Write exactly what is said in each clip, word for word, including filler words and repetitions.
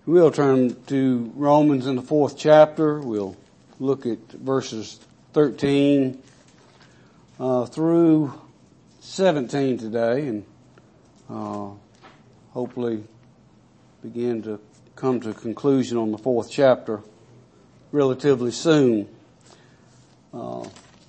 We'll turn to Romans in the fourth chapter. We'll look at verses thirteen uh, through seventeen today, and uh, hopefully begin to come to a conclusion on the fourth chapter relatively soon. Uh,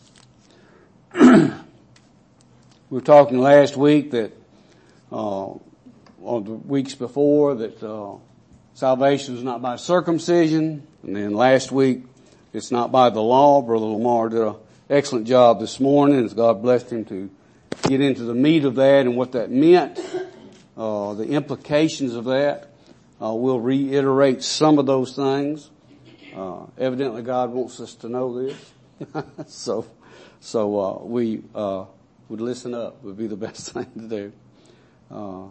we were talking last week that, uh, or the weeks before, that uh, salvation is not by circumcision, and then last week it's not by the law. Brother Lamar did an excellent job this morning, as God blessed him to get into the meat of that and what that meant, uh, the implications of that. Uh, we'll reiterate some of those things. Uh, evidently God wants us to know this. so, so, uh, we, uh, would listen up would be the best thing to do. Uh,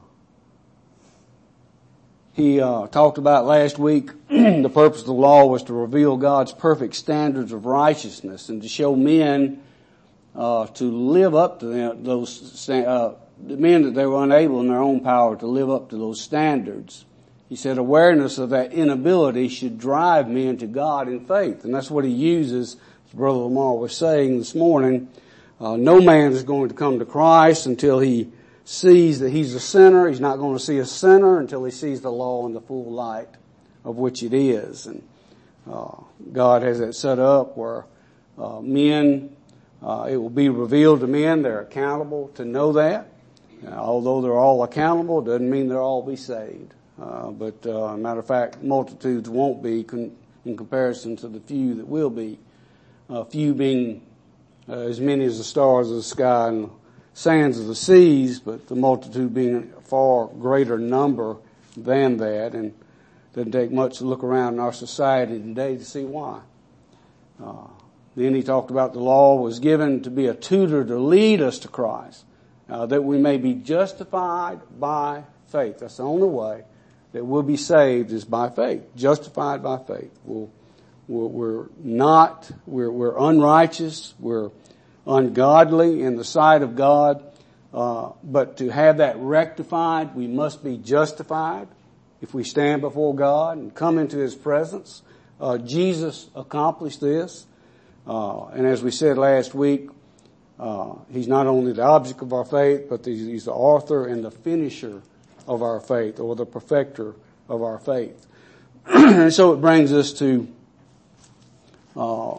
he, uh, talked about last week the purpose of the law was to reveal God's perfect standards of righteousness and to show men, uh, to live up to them, those, uh, the men that they were unable in their own power to live up to those standards. He said awareness of that inability should drive men to God in faith. And that's what he uses, as Brother Lamar was saying this morning. Uh, no man is going to come to Christ until he sees that he's a sinner. He's not going to see a sinner until he sees the law in the full light of which it is. And uh, God has it set up where uh, men, uh, it will be revealed to men. They're accountable to know that. Uh, although they're all accountable, it doesn't mean they'll all be saved. Uh, but, uh, matter of fact, multitudes won't be con- in comparison to the few that will be. Uh, few being uh, as many as the stars of the sky and the sands of the seas, but the multitude being a far greater number than that. And it doesn't take much to look around in our society today to see why. Uh, then he talked about the law was given to be a tutor to lead us to Christ, uh, that we may be justified by faith. That's the only way that we'll be saved is by faith, justified by faith. We'll, we're, we're not, we're, we're unrighteous, we're ungodly in the sight of God, uh, but to have that rectified, we must be justified if we stand before God and come into His presence. Uh, Jesus accomplished this, uh, and as we said last week, uh, He's not only the object of our faith, but He's the author and the finisher of our faith, or the perfecter of our faith. And so it brings us to uh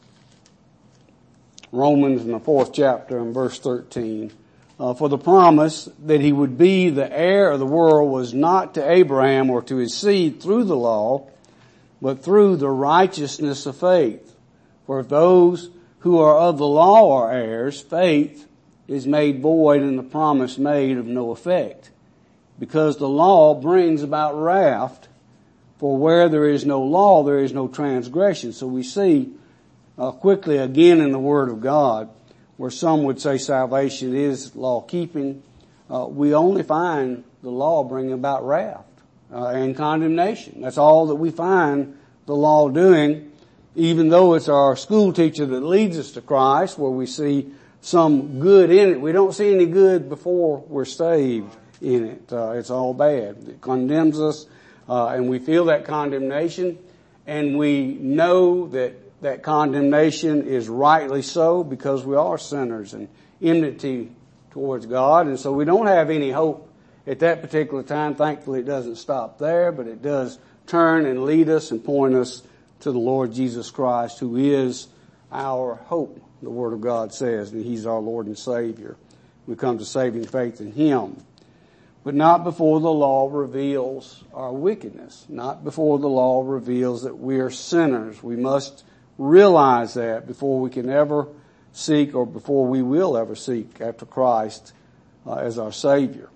Romans in the fourth chapter and verse thirteen. Uh, for the promise that he would be the heir of the world was not to Abraham or to his seed through the law, but through the righteousness of faith. For if those who are of the law are heirs, faith is made void and the promise made of no effect. Because the law brings about wrath, for where there is no law, there is no transgression. So we see uh, quickly again in the Word of God, where some would say salvation is law-keeping, uh, we only find the law bringing about wrath uh, and condemnation. That's all that we find the law doing, even though it's our school teacher that leads us to Christ, where we see some good in it. We don't see any good before we're saved in it. Uh, it's all bad. It condemns us, uh, and we feel that condemnation, and we know that that condemnation is rightly so because we are sinners and enmity towards God, and so we don't have any hope at that particular time. Thankfully, it doesn't stop there, but it does turn and lead us and point us to the Lord Jesus Christ, who is our hope. The Word of God says that He's our Lord and Savior. We come to saving faith in Him. But not before the law reveals our wickedness. Not before the law reveals that we are sinners. We must realize that before we can ever seek, or before we will ever seek after Christ uh, as our Savior.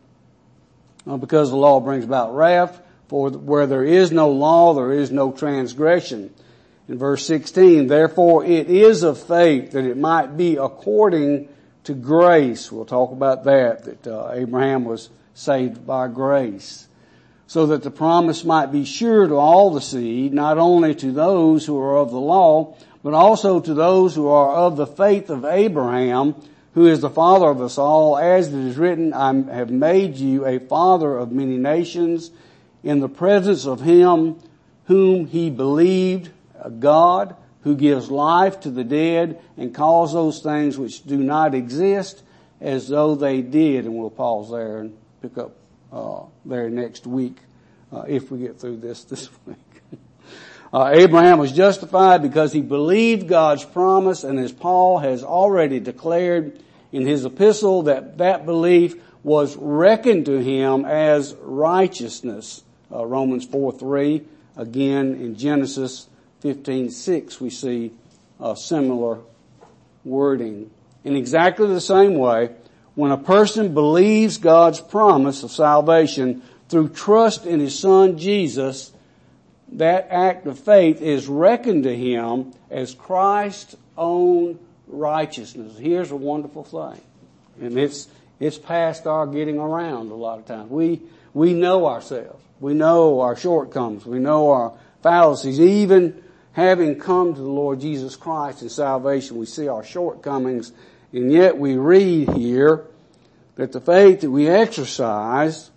Uh, because the law brings about wrath, for where there is no law, there is no transgression. In verse sixteen, therefore it is of faith that it might be according to grace. We'll talk about that, that uh, Abraham was saved by grace, so that the promise might be sure to all the seed, not only to those who are of the law, but also to those who are of the faith of Abraham, who is the father of us all, as it is written, I have made you a father of many nations, in the presence of him whom he believed, a God who gives life to the dead and calls those things which do not exist as though they did. And we'll pause there and pick up uh, there next week uh, if we get through this this week. Uh, Abraham was justified because he believed God's promise, and as Paul has already declared in his epistle, that that belief was reckoned to him as righteousness. Uh, Romans four three. Again, in Genesis fifteen six, we see a similar wording. In exactly the same way, when a person believes God's promise of salvation through trust in his Son Jesus, that act of faith is reckoned to him as Christ's own righteousness. Here's a wonderful thing. And it's, it's past our getting around a lot of times. We, we know ourselves. We know our shortcomings. We know our fallacies. Even having come to the Lord Jesus Christ in salvation, we see our shortcomings. And yet we read here that the faith that we exercise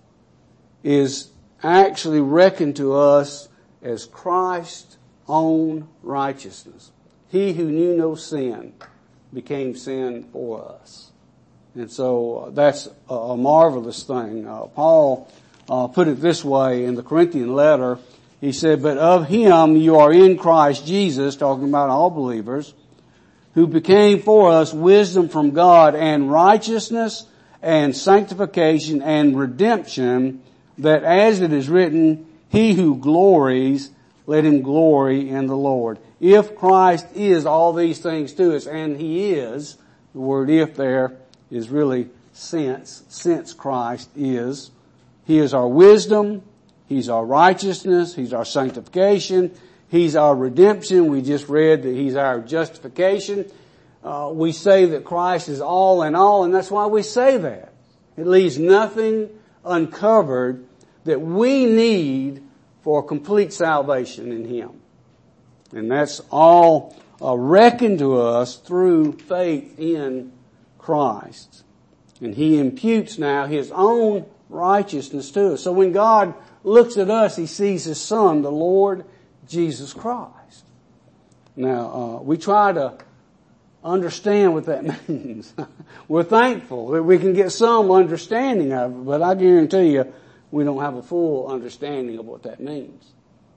is actually reckoned to us as Christ's own righteousness. He who knew no sin became sin for us. And so that's a, a marvelous thing. Uh, Paul uh, put it this way in the Corinthian letter. He said, but of him you are in Christ Jesus, talking about all believers, who became for us wisdom from God and righteousness and sanctification and redemption, that as it is written, he who glories, let him glory in the Lord. If Christ is all these things to us, and he is, the word if there is really since, since Christ is. He is our wisdom, he's our righteousness, he's our sanctification, he's our redemption. We just read that he's our justification. Uh, we say that Christ is all in all, and that's why we say that. It leaves nothing uncovered that we need for complete salvation in him. And that's all uh, reckoned to us through faith in Christ. And he imputes now his own righteousness to us. So when God looks at us, he sees his Son, the Lord Jesus Christ. Now, uh, we try to understand what that means. We're thankful that we can get some understanding of it, but I guarantee you, we don't have a full understanding of what that means.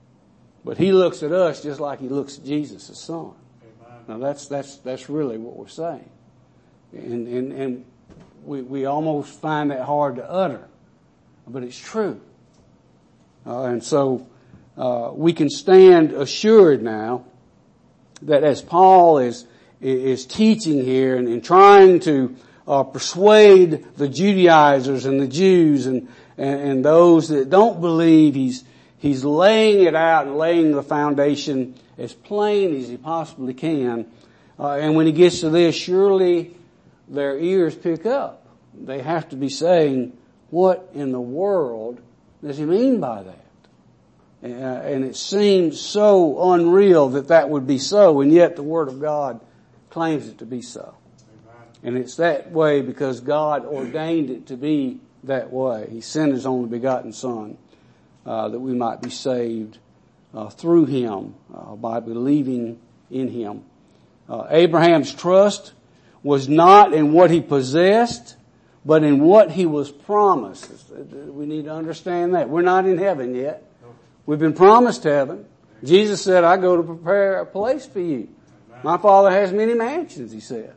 But he looks at us just like he looks at Jesus, his Son. Amen. Now that's, that's, that's really what we're saying. And, and, and we, we almost find that hard to utter. But it's true. Uh, and so, uh, we can stand assured now that as Paul is, is teaching here and, and trying to, uh, persuade the Judaizers and the Jews and, And, and those that don't believe, he's, he's laying it out and laying the foundation as plain as he possibly can. Uh, and when he gets to this, surely their ears pick up. They have to be saying, what in the world does he mean by that? Uh, and it seems so unreal that that would be so, and yet the Word of God claims it to be so. Amen. And it's that way because God ordained it to be that way. He sent his only begotten Son uh, that we might be saved uh, through him uh, by believing in him. Uh, Abraham's trust was not in what he possessed, but in what he was promised. We need to understand that. We're not in heaven yet. We've been promised heaven. Jesus said, I go to prepare a place for you. My Father has many mansions, he says.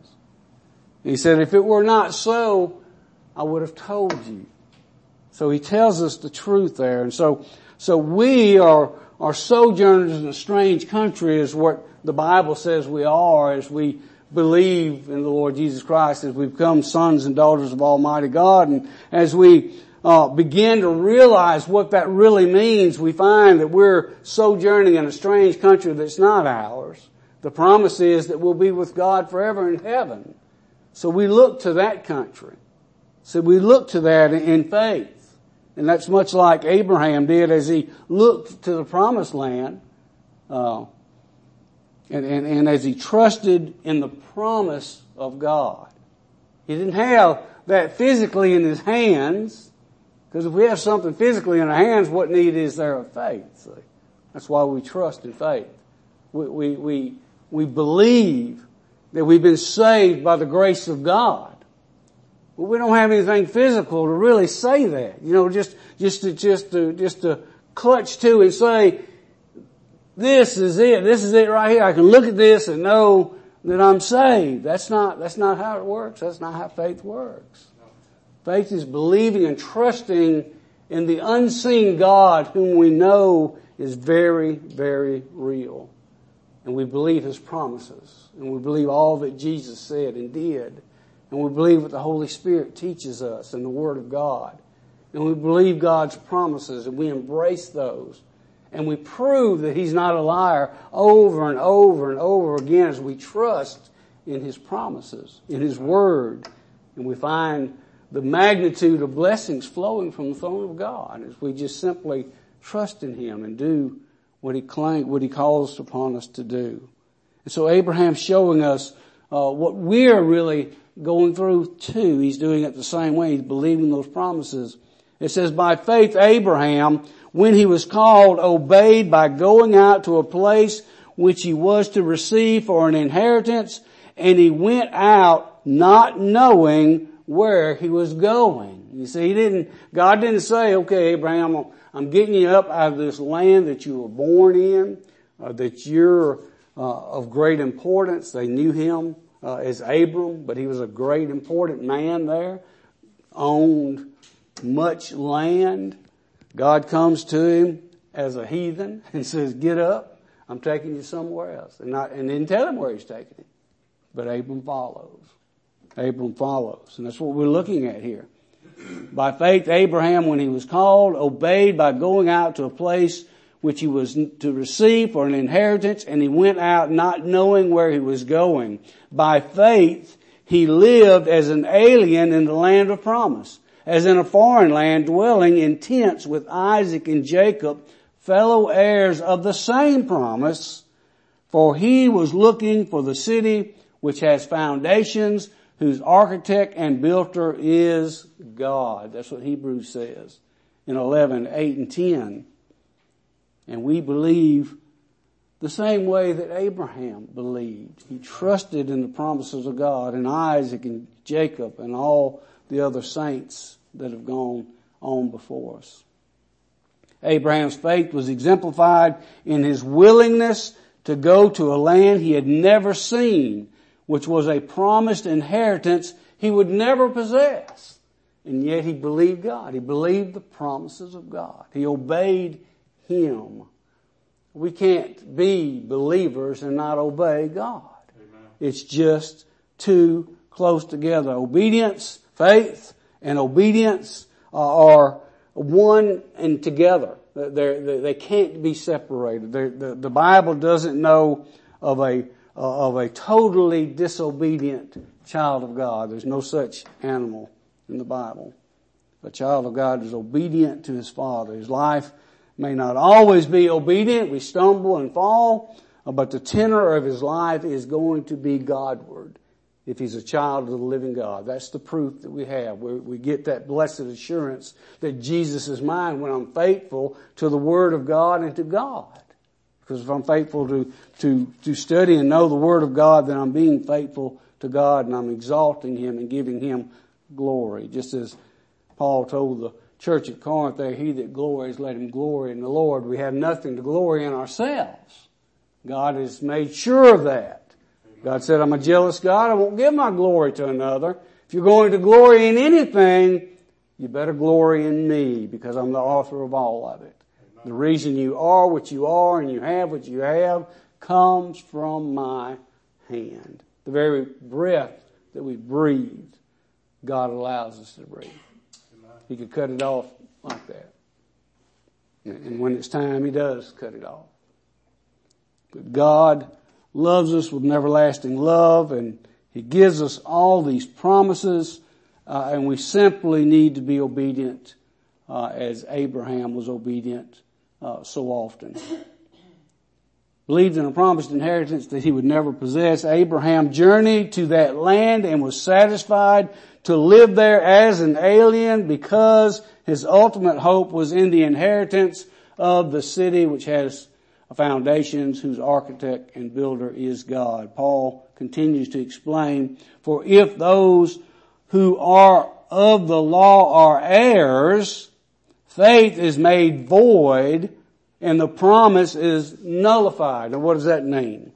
He said, if it were not so, I would have told you. So he tells us the truth there. And so, so we are, are sojourners in a strange country is what the Bible says we are as we believe in the Lord Jesus Christ, as we become sons and daughters of Almighty God. And as we uh, begin to realize what that really means, we find that we're sojourning in a strange country that's not ours. The promise is that we'll be with God forever in heaven. So we look to that country. So we look to that in faith. And that's much like Abraham did as he looked to the promised land. Uh, and, and, and as he trusted in the promise of God. He didn't have that physically in his hands. Because if we have something physically in our hands, what need is there of faith? See? That's why we trust in faith. We, we, we, we believe that we've been saved by the grace of God. But we don't have anything physical to really say that. You know, just, just to, just to, just to clutch to and say, this is it. This is it right here. I can look at this and know that I'm saved. That's not, that's not how it works. That's not how faith works. Faith is believing and trusting in the unseen God whom we know is very, very real. And we believe His promises. And we believe all that Jesus said and did. And we believe what the Holy Spirit teaches us in the Word of God. And we believe God's promises and we embrace those. And we prove that He's not a liar over and over and over again as we trust in His promises, in His Word. And we find the magnitude of blessings flowing from the throne of God as we just simply trust in Him and do what He claims, what He calls upon us to do. And so Abraham's showing us uh, what we're really going through too. He's doing it the same way. He's believing those promises. It says, by faith Abraham, when he was called, obeyed by going out to a place which he was to receive for an inheritance, and he went out not knowing where he was going. You see, he didn't, God didn't say, okay, Abraham, I'm getting you up out of this land that you were born in, uh, that you're uh, of great importance. They knew him uh, as Abram, but he was a great important man there, owned much land. God comes to him as a heathen and says, get up, I'm taking you somewhere else. And, not, and didn't tell him where he's taking him. But Abram follows. Abram follows. And that's what we're looking at here. By faith, Abraham, when he was called, obeyed by going out to a place which he was to receive for an inheritance, and he went out not knowing where he was going. By faith, he lived as an alien in the land of promise, as in a foreign land, dwelling in tents with Isaac and Jacob, fellow heirs of the same promise, for he was looking for the city which has foundations, whose architect and builder is God. That's what Hebrews says in eleven, eight and ten. And we believe the same way that Abraham believed. He trusted in the promises of God, and Isaac and Jacob and all the other saints that have gone on before us. Abraham's faith was exemplified in his willingness to go to a land he had never seen, which was a promised inheritance he would never possess. And yet he believed God. He believed the promises of God. He obeyed Him. We can't be believers and not obey God. Amen. It's just too close together. Obedience, faith, and obedience are one and together. They're, they can't be separated. The, the Bible doesn't know of a uh, of a totally disobedient child of God. There's no such animal in the Bible. A child of God is obedient to his father. His life may not always be obedient. We stumble and fall, but the tenor of his life is going to be Godward if he's a child of the living God. That's the proof that we have. We, we get that blessed assurance that Jesus is mine when I'm faithful to the Word of God and to God. Because if I'm faithful to, to, to study and know the Word of God, then I'm being faithful to God and I'm exalting Him and giving Him glory. Just as Paul told the church at Corinth there, he that glories, let him glory in the Lord. We have nothing to glory in ourselves. God has made sure of that. God said, I'm a jealous God. I won't give my glory to another. If you're going to glory in anything, you better glory in me because I'm the author of all of it. The reason you are what you are and you have what you have comes from my hand. The very breath that we breathe, God allows us to breathe. He could cut it off like that. And when it's time, He does cut it off. But God loves us with an everlasting love, and He gives us all these promises, uh, and we simply need to be obedient uh, as Abraham was obedient uh, so often. believed in a promised inheritance that he would never possess. Abraham journeyed to that land and was satisfied to live there as an alien because his ultimate hope was in the inheritance of the city which has foundations, whose architect and builder is God. Paul continues to explain, for if those who are of the law are heirs, faith is made void and the promise is nullified. Now what does that mean?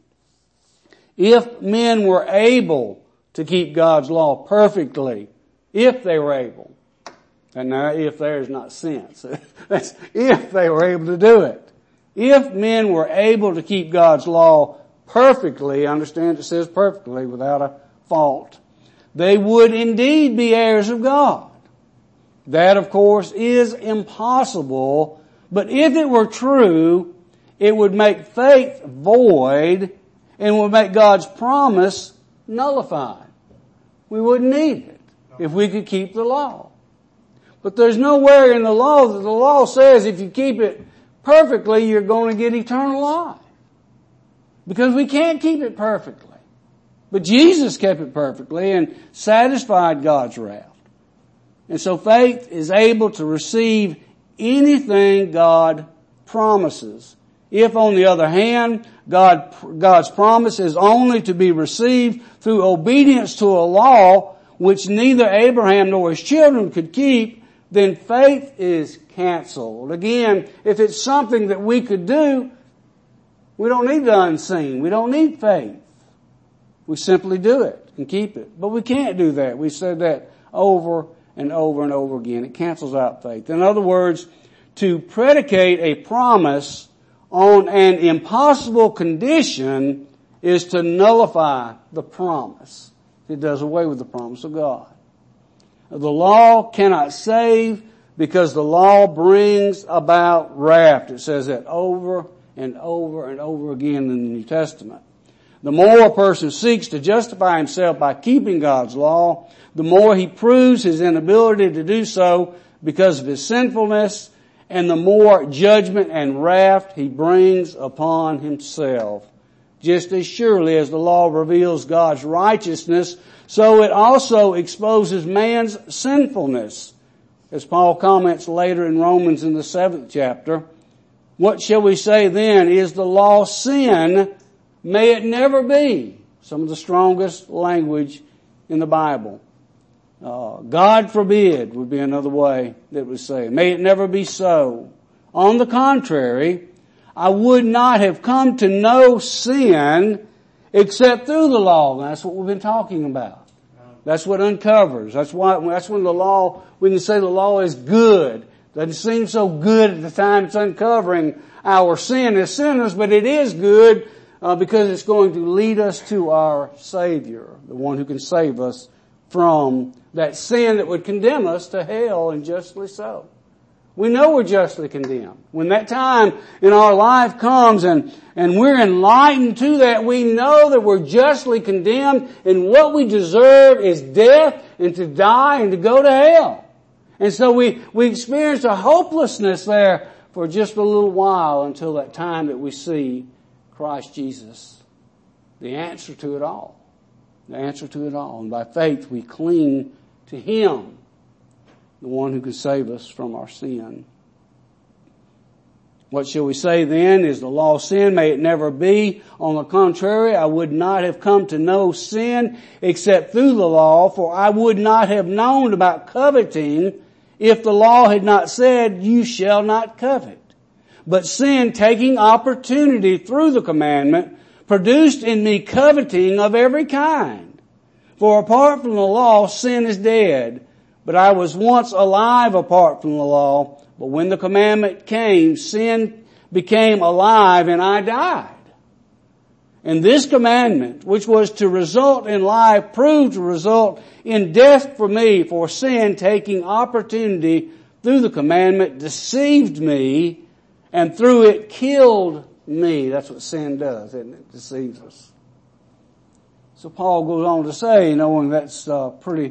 If men were able to keep God's law perfectly, if they were able, and now if there is not sense, that's if they were able to do it. If men were able to keep God's law perfectly, understand it says perfectly, without a fault, they would indeed be heirs of God. That, of course, is impossible, but if it were true, it would make faith void and would make God's promise nullified. We wouldn't need it if we could keep the law. But there's nowhere in the law that the law says if you keep it perfectly, you're going to get eternal life. Because we can't keep it perfectly. But Jesus kept it perfectly and satisfied God's wrath. And so faith is able to receive anything God promises. If, on the other hand, God, God's promise is only to be received through obedience to a law which neither Abraham nor his children could keep, then faith is canceled. Again, if it's something that we could do, we don't need the unseen. We don't need faith. We simply do it and keep it. But we can't do that. We said that over and over and over again. It cancels out faith. In other words, to predicate a promise on an impossible condition is to nullify the promise. It does away with the promise of God. The law cannot save because the law brings about wrath. It says that over and over and over again in the New Testament. The more a person seeks to justify himself by keeping God's law, the more he proves his inability to do so because of his sinfulness, and the more judgment and wrath he brings upon himself. Just as surely as the law reveals God's righteousness, so it also exposes man's sinfulness. As Paul comments later in Romans in the seventh chapter, what shall we say then? Is the law sin? May it never be. Some of the strongest language in the Bible. Uh, God forbid would be another way that would say it. May it never be so. On the contrary, I would not have come to know sin except through the law. And that's what we've been talking about. That's what uncovers. That's why, that's when the law, we can say the law is good. Doesn't seem so good at the time it's uncovering our sin as sinners, but it is good uh, because it's going to lead us to our Savior, the one who can save us from that sin that would condemn us to hell, and justly so. We know we're justly condemned. When that time in our life comes and, and we're enlightened to that, we know that we're justly condemned and what we deserve is death and to die and to go to hell. And so we, we experience a hopelessness there for just a little while until that time that we see Christ Jesus, the answer to it all. The answer to it all. And by faith we cling to Him, the one who can save us from our sin. What shall we say then? Is the law sin? May it never be. On the contrary, I would not have come to know sin except through the law, for I would not have known about coveting if the law had not said, you shall not covet. But sin, taking opportunity through the commandment, produced in me coveting of every kind. For apart from the law, sin is dead. But I was once alive apart from the law. But when the commandment came, sin became alive and I died. And this commandment, which was to result in life, proved to result in death for me. For sin, taking opportunity through the commandment, deceived me, and through it killed me. That's what sin does, isn't it? It deceives us. So Paul goes on to say, knowing that's uh, pretty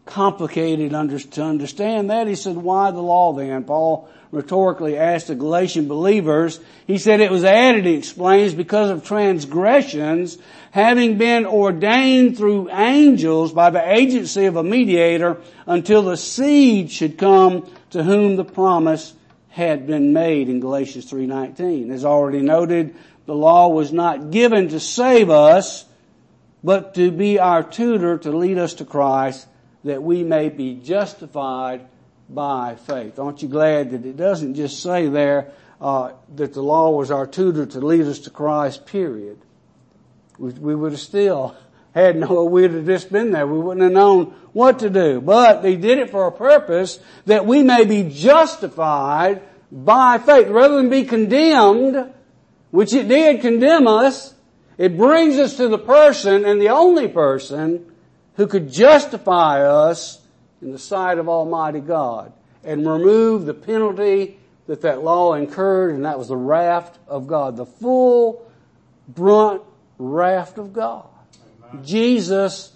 complicated under, to understand that. He said, why the law then? Paul rhetorically asked the Galatian believers. He said it was added, he explains, because of transgressions having been ordained through angels by the agency of a mediator until the seed should come to whom the promise had been made in Galatians three nineteen. As already noted, the law was not given to save us, but to be our tutor to lead us to Christ, that we may be justified by faith. Aren't you glad that it doesn't just say there uh, that the law was our tutor to lead us to Christ, period. We, we would have still had no, we would have just been there. We wouldn't have known what to do. But they did it for a purpose, that we may be justified by faith. Rather than be condemned, which it did condemn us, it brings us to the person, and the only person, who could justify us in the sight of Almighty God and remove the penalty that that law incurred, and that was the wrath of God, the full brunt wrath of God. Amen. Jesus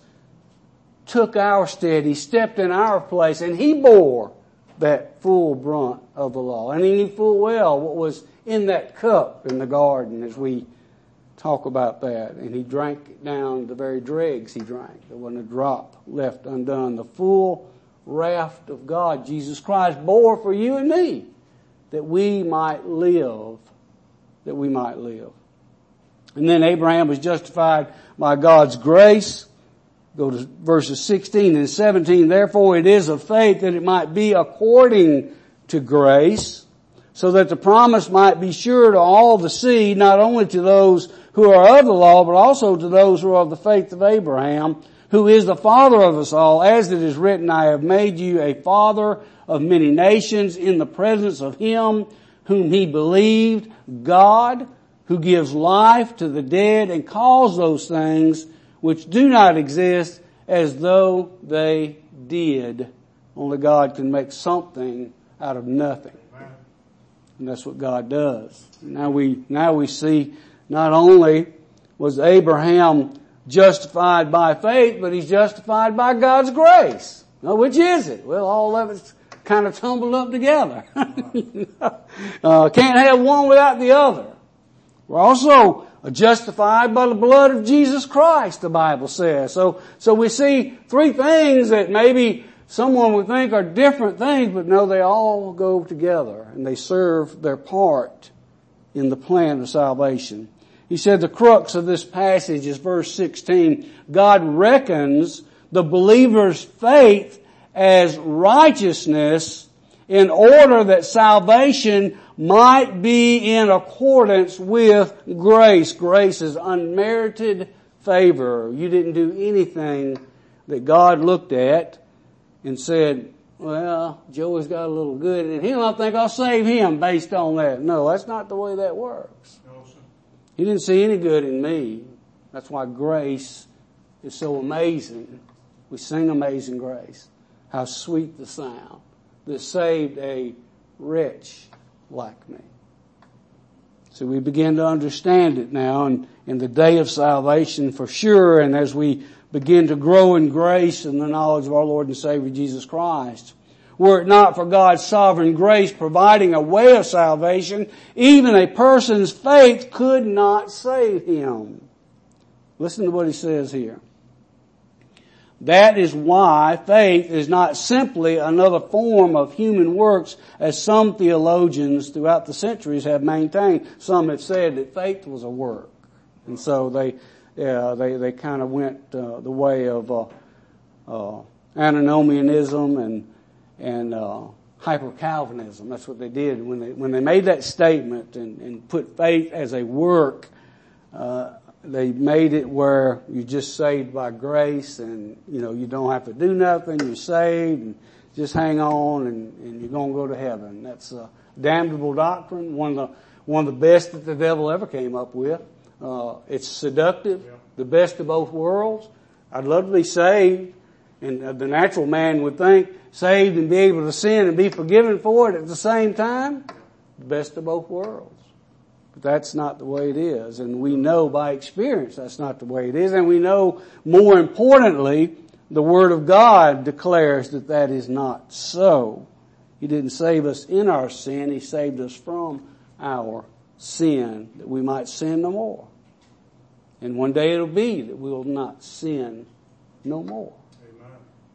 took our stead. He stepped in our place, and He bore that full brunt of the law. And He knew full well what was in that cup in the garden, as we talk about that. And He drank it down the very dregs He drank. There wasn't a drop left undone. The full wrath of God, Jesus Christ, bore for you and me, that we might live, that we might live. And then Abraham was justified by God's grace. Go to verses sixteen and seventeen. Therefore it is of faith that it might be according to grace, so that the promise might be sure to all the seed, not only to those who are of the law, but also to those who are of the faith of Abraham, who is the father of us all. As it is written, I have made you a father of many nations in the presence of Him whom he believed, God, who gives life to the dead and calls those things which do not exist as though they did. Only God can make something out of nothing. And that's what God does. Now we, now we see not only was Abraham justified by faith, but he's justified by God's grace. Now, which is it? Well, all of it's kind of tumbled up together. uh, can't have one without the other. We're also justified by the blood of Jesus Christ, the Bible says. So, so we see three things that maybe someone would think are different things, but no, they all go together and they serve their part in the plan of salvation. He said the crux of this passage is verse sixteen. God reckons the believer's faith as righteousness in order that salvation might be in accordance with grace. Grace is unmerited favor. You didn't do anything that God looked at and said, well, Joey's got a little good in him, I think I'll save him based on that. No, that's not the way that works. No, sir. He didn't see any good in me. That's why grace is so amazing. We sing Amazing Grace. How sweet the sound that saved a wretch like me. So we begin to understand it now in, in the day of salvation for sure, and as we begin to grow in grace and the knowledge of our Lord and Savior Jesus Christ. Were it not for God's sovereign grace providing a way of salvation, even a person's faith could not save him. Listen to what he says here. That is why faith is not simply another form of human works, as some theologians throughout the centuries have maintained. Some have said that faith was a work. And so they, yeah, they, they kind of went uh, the way of uh, uh, antinomianism and and uh, hyper-Calvinism. That's what they did when they when they made that statement and, and put faith as a work. Uh, they made it where you're just saved by grace, and you know you don't have to do nothing. You're saved, and just hang on, and, and you're going to go to heaven. That's a damnable doctrine. One of the one of the best that the devil ever came up with. Uh, it's seductive, yeah. The best of both worlds. I'd love to be saved, and uh, the natural man would think saved and be able to sin and be forgiven for it at the same time. The best of both worlds. But that's not the way it is. And we know by experience that's not the way it is. And we know more importantly the Word of God declares that that is not so. He didn't save us in our sin. He saved us from our sin, that we might sin no more. And one day it'll be that we will not sin no more. Amen.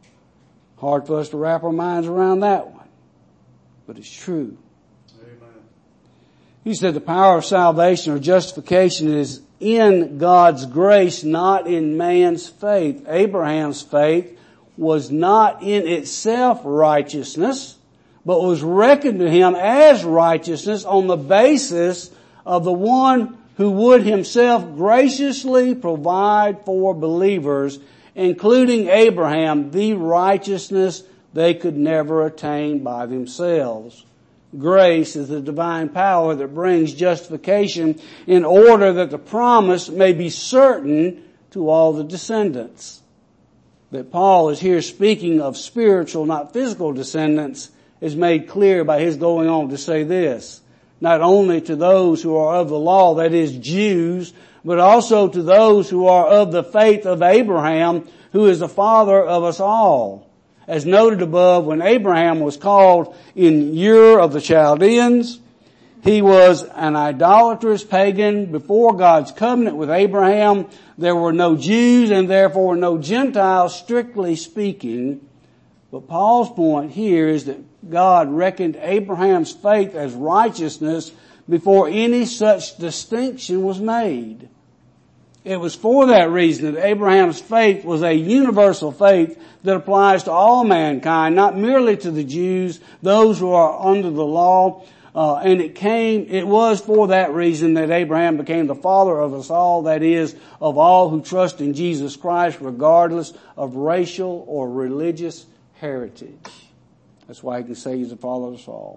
Hard for us to wrap our minds around that one, but it's true. Amen. He said the power of salvation or justification is in God's grace, not in man's faith. Abraham's faith was not in itself righteousness, but was reckoned to him as righteousness on the basis of the one who would himself graciously provide for believers, including Abraham, the righteousness they could never attain by themselves. Grace is the divine power that brings justification in order that the promise may be certain to all the descendants. That Paul is here speaking of spiritual, not physical descendants, is made clear by his going on to say this. Not only to those who are of the law, that is Jews, but also to those who are of the faith of Abraham, who is the father of us all. As noted above, when Abraham was called in Ur of the Chaldeans, he was an idolatrous pagan. Before God's covenant with Abraham, there were no Jews and therefore no Gentiles, strictly speaking. But Paul's point here is that God reckoned Abraham's faith as righteousness before any such distinction was made. It was for that reason that Abraham's faith was a universal faith that applies to all mankind, not merely to the Jews, those who are under the law. Uh, and it came, it was for that reason that Abraham became the father of us all, that is, of all who trust in Jesus Christ, regardless of racial or religious heritage. That's why he can say he's the father of us all.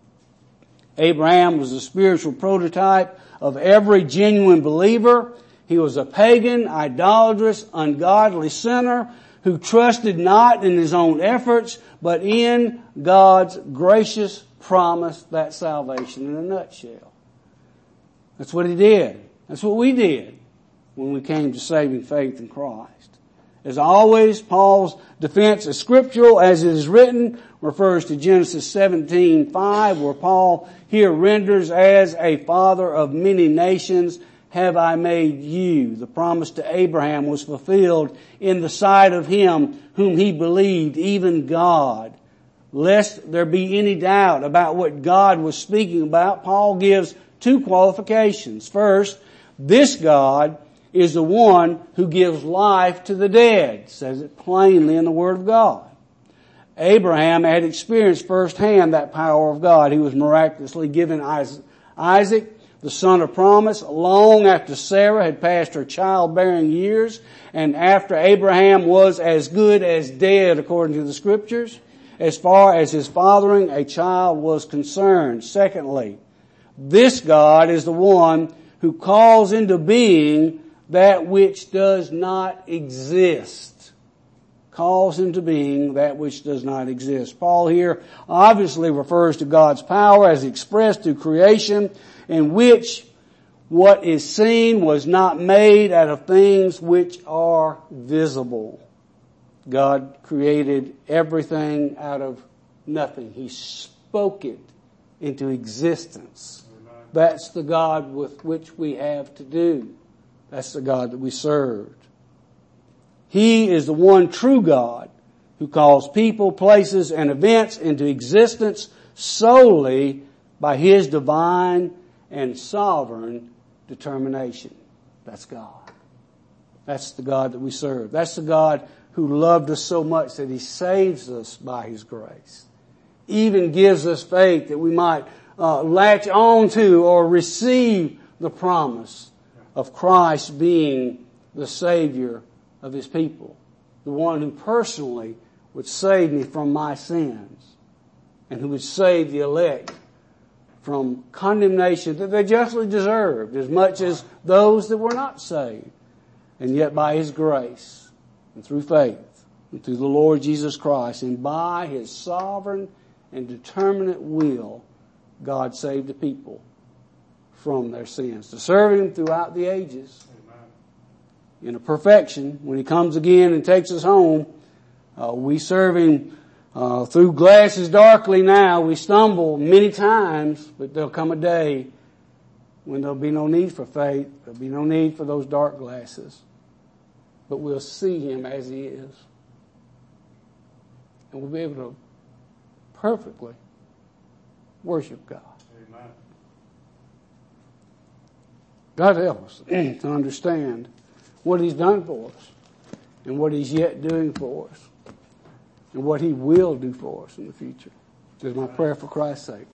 Abraham was a spiritual prototype of every genuine believer. He was a pagan, idolatrous, ungodly sinner who trusted not in his own efforts, but in God's gracious promise, that salvation in a nutshell. That's what he did. That's what we did when we came to saving faith in Christ. As always, Paul's defense is scriptural, as it is written, refers to Genesis seventeen five, where Paul here renders, as a father of many nations have I made you. The promise to Abraham was fulfilled in the sight of him whom he believed, even God. Lest there be any doubt about what God was speaking about, Paul gives two qualifications. First, this God is the one who gives life to the dead, says it plainly in the Word of God. Abraham had experienced firsthand that power of God. He was miraculously given Isaac, the son of promise, long after Sarah had passed her childbearing years and after Abraham was as good as dead according to the scriptures, as far as his fathering a child was concerned. Secondly, this God is the one who calls into being that which does not exist. Calls into being that which does not exist. Paul here obviously refers to God's power as expressed through creation, in which what is seen was not made out of things which are visible. God created everything out of nothing. He spoke it into existence. That's the God with which we have to do. That's the God that we served. He is the one true God who calls people, places, and events into existence solely by His divine and sovereign determination. That's God. That's the God that we serve. That's the God who loved us so much that He saves us by His grace. Even gives us faith that we might uh, latch on to or receive the promise of Christ being the Savior of His people. The one who personally would save me from my sins and who would save the elect from condemnation that they justly deserved, as much as those that were not saved. And yet by His grace and through faith and through the Lord Jesus Christ and by His sovereign and determinate will, God saved the people from their sins, to serve Him throughout the ages. Amen. In a perfection, when He comes again and takes us home, Uh, we serve Him uh, through glasses darkly now. We stumble many times, but there'll come a day when there'll be no need for faith. There'll be no need for those dark glasses. But we'll see Him as He is. And we'll be able to perfectly worship God. Amen. God help us to understand what He's done for us and what He's yet doing for us and what He will do for us in the future. This is my prayer for Christ's sake.